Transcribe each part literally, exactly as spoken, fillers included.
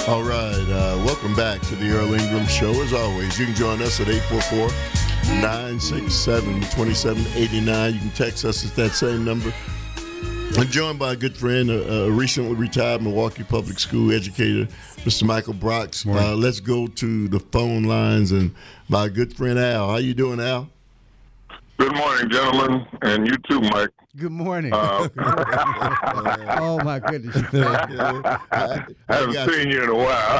All right, uh, welcome back to the Earl Ingram Show. As always, you can join us at eight four four, nine six seven, two seven eight nine. You can text us at that same number. I'm joined by a good friend, a, a recently retired Milwaukee Public School educator, Mister Michael Brox. Uh, let's go to the phone lines and my good friend Al. How you doing, Al? Good morning, gentlemen, and you too, Mike. Good morning. Uh, oh, my goodness. I haven't seen you in a while.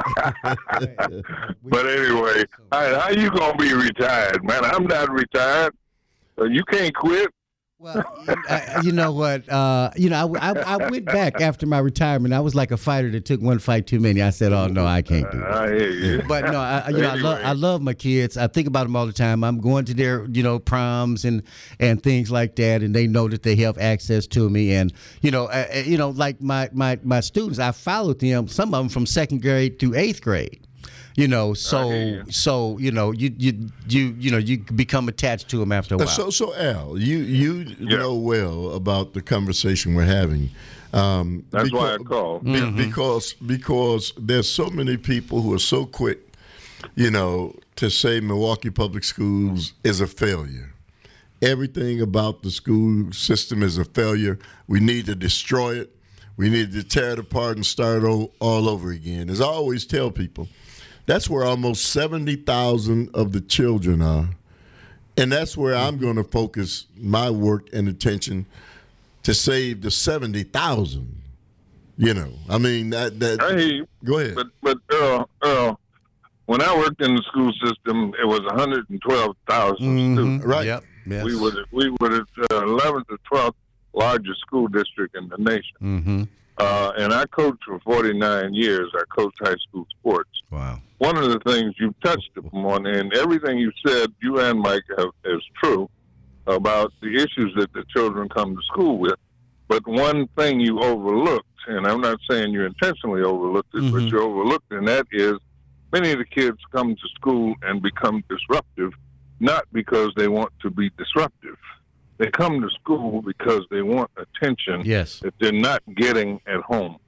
But anyway, how, how you going to be retired, man? I'm not retired. Uh, you can't quit. Well, I, you know what? Uh, you know, I, I, I went back after my retirement. I was like a fighter that took one fight too many. I said, "Oh no, I can't do it." I hear you. But no, I, you know, Anyway. I love I love my kids. I think about them all the time. I'm going to their, you know, proms and and things like that, and they know that they have access to me. And you know, uh, you know, like my my my students, I followed them. Some of them from second grade through eighth grade. You know, so you. so you know, you you you you know, you become attached to them after a while. So, so Al, you you Yeah. know well about the conversation we're having. Um, That's why I becau- called. be- Mm-hmm. Because because there's so many people who are so quick, you know, to say Milwaukee Public Schools is a failure. Everything about the school system is a failure. We need to destroy it. We need to tear it apart and start o- all over again. As I always tell people, that's where almost seventy thousand of the children are. And that's where I'm going to focus my work and attention to save the seventy thousand. You know, I mean, that. that I hear you. Go ahead. But, but Earl, Earl, when I worked in the school system, it was one hundred twelve thousand students. Right. Yep. Yes. We were the, we were the uh, eleventh or twelfth largest school district in the nation. Mm-hmm. Uh, and I coached for forty-nine years. I coached high school sports. Wow. One of the things you touched upon, and everything you said, you and Mike, have, is true about the issues that the children come to school with. But one thing you overlooked, and I'm not saying you intentionally overlooked it, but Mhm. you overlooked, and that is many of the kids come to school and become disruptive, not because they want to be disruptive. They come to school because they want attention Yes. that they're not getting at home.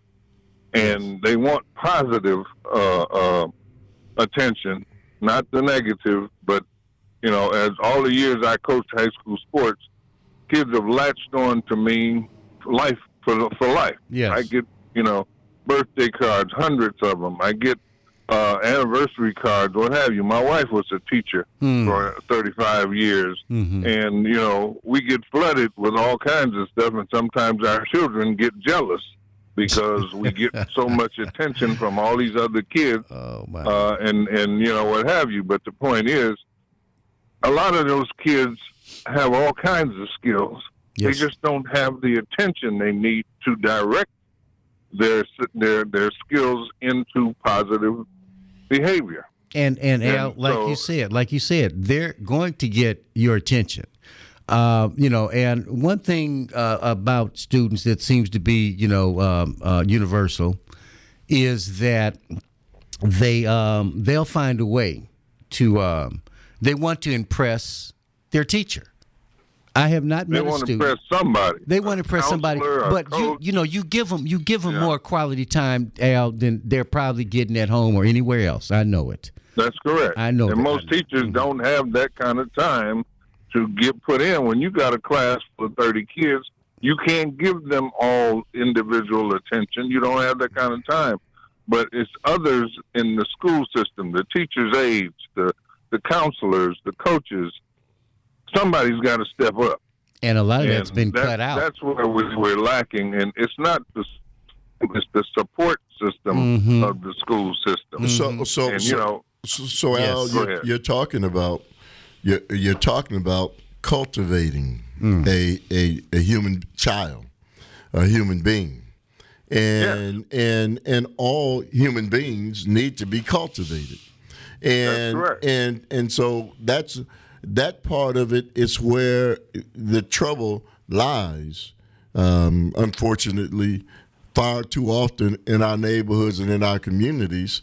And they want positive uh, uh, attention, not the negative. But, you know, as all the years I coached high school sports, kids have latched on to me for life, for, for life. Yes. I get, you know, birthday cards, hundreds of them. I get uh, anniversary cards, what have you. My wife was a teacher Hmm. for thirty-five years. Mm-hmm. And, you know, we get flooded with all kinds of stuff, and sometimes our children get jealous because we get so much attention from all these other kids, Oh my. uh, and, and, you know, what have you. But the point is, a lot of those kids have all kinds of skills. Yes. They just don't have the attention they need to direct their their their skills into positive behavior. And and And Al, like so- you said, like you said, they're going to get your attention. Uh, you know, and one thing uh, about students that seems to be, you know, um, uh, universal is that they um, they'll find a way to um, they want to impress their teacher. I have not They met a want to student. impress somebody. They want to impress somebody, Counselor, a but you coach. you know you give them you give them Yeah. more quality time, Al, than they're probably getting at home or anywhere else. I know it. That's correct. I know And that. most teachers Mhm. don't have that kind of time to get put in. When you got a class full of thirty kids, you can't give them all individual attention. You don't have that kind of time. But it's others in the school system, the teachers' aides, the, the counselors, the coaches. Somebody's got to step up. And a lot of that's And been that- cut out. That's where we, we're lacking. And it's not the, it's the support system Mhm. of the school system. So, so, And, so, you know, so, so Yes. Al, Go you're, ahead. you're talking about you're, you're talking about cultivating Mm. a, a a human child, a human being, and and and all human beings need to be cultivated, and correct. and and so that's that part of it is where the trouble lies. Um, unfortunately, far too often in our neighborhoods and in our communities.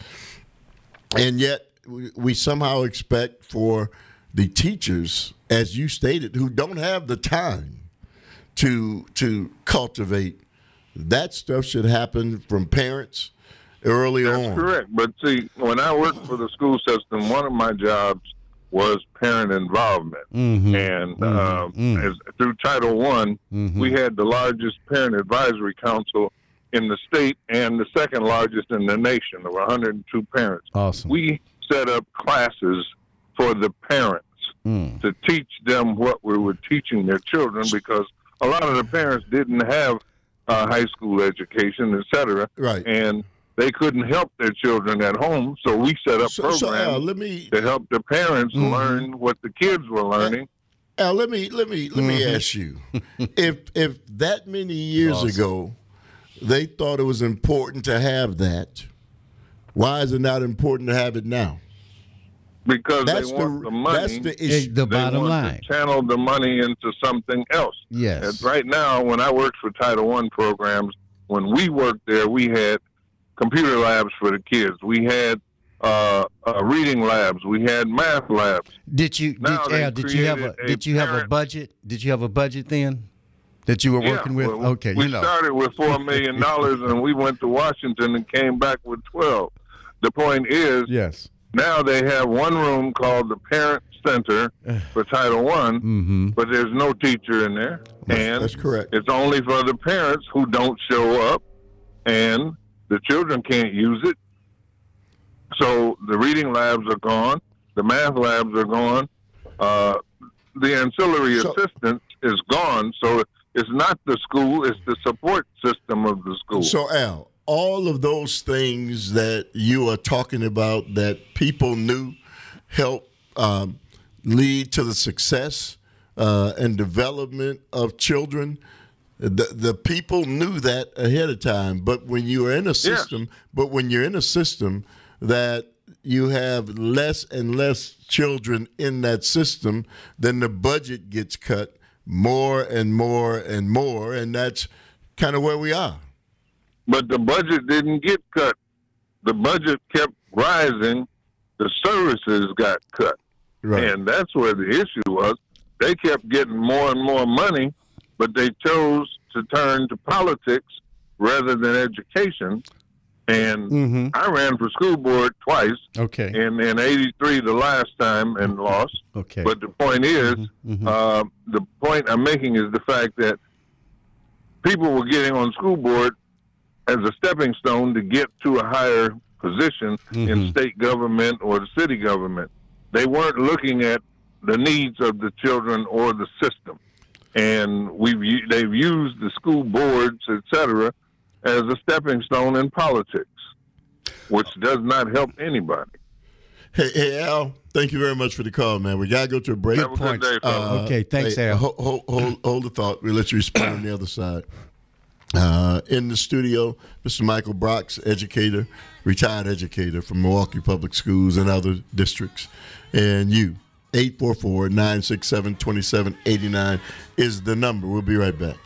And yet we, we somehow expect for the teachers, as you stated, who don't have the time to to cultivate that stuff should happen from parents early That's on. correct. But see, when I worked for the school system, one of my jobs was parent involvement. Mm-hmm. And Mm-hmm. uh, Mm-hmm. as, through Title One, Mm-hmm. we had the largest parent advisory council in the state and the second largest in the nation. There were one hundred two parents. Awesome. We set up classes for the parents Mm. to teach them what we were teaching their children, because a lot of the parents didn't have uh, high school education, et cetera. Right. And they couldn't help their children at home, so we set up So, programs so Al, let me to help the parents Mhm. learn what the kids were learning. Al, let me let me let me Mhm. ask you, if if that many years Awesome. ago they thought it was important to have that, why is it not important to have it now? Because That's they want the, the money. that's the It's issue. the they bottom want line. to channel the money into something else. Yes. And right now, when I worked for Title One programs, when we worked there, we had computer labs for the kids. We had uh, uh, reading labs. We had math labs. Did you did, Now they Al, did you have a created a did you have a parent- budget? Did you have a budget then that you were working with? well, Okay, we you know. started with four million dollars, and we went to Washington and came back with twelve. The point is, Yes. now they have one room called the Parent Center for Title One, Mm-hmm. but there's no teacher in there, and That's correct. it's only for the parents who don't show up, and the children can't use it. So the reading labs are gone, the math labs are gone, uh, the ancillary So- assistance is gone. So it's not the school; it's the support system of the school. So Al, all of those things that you are talking about that people knew help um, lead to the success uh, and development of children. The the people knew that ahead of time, but when you are in a system, but when you're in a system that you have less and less children in that system, then the budget gets cut more and more and more, and that's kind of where we are. But the budget didn't get cut. The budget kept rising. The services got cut. Right. And that's where the issue was. They kept getting more and more money, but they chose to turn to politics rather than education. And Mm-hmm. I ran for school board twice, Okay. and in eighty-three the last time, and lost. Okay. But the point is, Mhm. uh, the point I'm making is the fact that people were getting on school board as a stepping stone to get to a higher position in Mhm. state government or the city government. They weren't looking at the needs of the children or the system. And we've u- they've used the school boards, et cetera, as a stepping stone in politics, which does not help anybody. Hey, hey, Al, thank you very much for the call, man. We got to go to a break. Have a good day, fellas. Okay, thanks, hey, Al. Hold, hold, hold, hold the thought. We'll let you respond on the other side. Uh, in the studio, Mister Michael Brox, educator, retired educator from Milwaukee Public Schools and other districts. And you, eight four four, nine six seven, two seven eight nine is the number. We'll be right back.